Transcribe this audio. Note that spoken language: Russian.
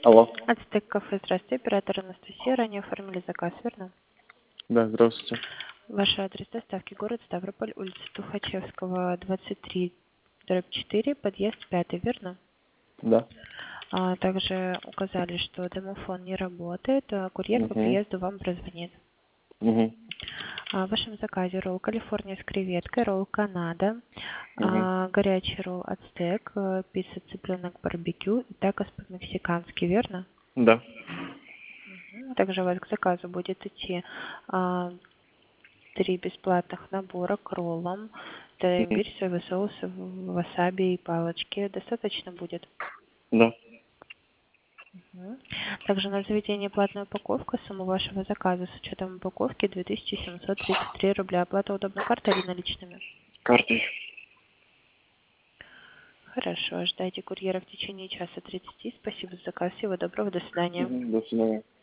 Алло. Ацтек кафе, здравствуйте, оператор Анастасия. Ранее оформили заказ, верно? Да, здравствуйте. Ваш адрес доставки город Ставрополь, улица Тухачевского, 23/4, подъезд 5, верно? Да. Также указали, что домофон не работает, а курьер по Угу. приезду вам прозвонит. Угу. В вашем заказе ролл Калифорния с креветкой, ролл Канада, Угу. горячий ролл Ацтек, пицца цыпленок барбекю и такос по-мексикански, верно? Да. Также у вас к заказу будет идти 3 бесплатных набора к роллам. Это Угу. имбирь, соевый соус, васаби и палочки. Достаточно будет? Да. Также на заведение платная упаковка. Сумма вашего заказа с учетом упаковки 2733 рубля. Оплата удобной картой или наличными? Картой. Хорошо, ждайте курьера в течение часа 30. Спасибо за заказ. Всего доброго. До свидания. Угу. До свидания.